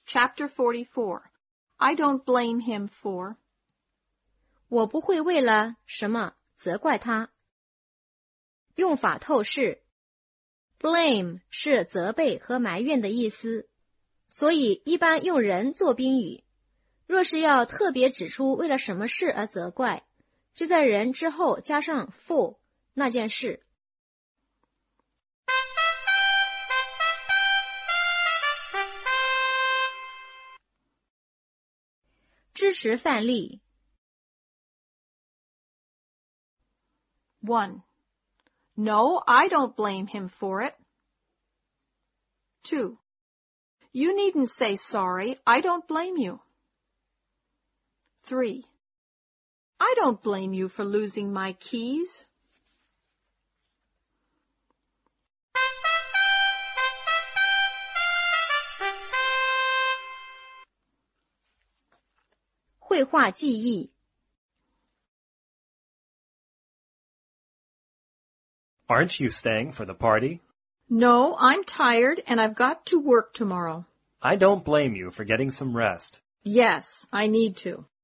Chapter 44. I don't blame him for. 我不会为了什么责怪他。用法透视。Blame 是责备和埋怨的意思，所以一般用人做宾语。若是要特别指出为了什么事而责怪，就在人之后加上 for 那件事。支持范例。 1. No, I don't blame him for it. 2. You needn't say sorry. I don't blame you. 3. I don't blame you for losing my keys. 绘画记忆。 Aren't you staying for the party? No, I'm tired and I've got to work tomorrow. I don't blame you for getting some rest. Yes, I need to.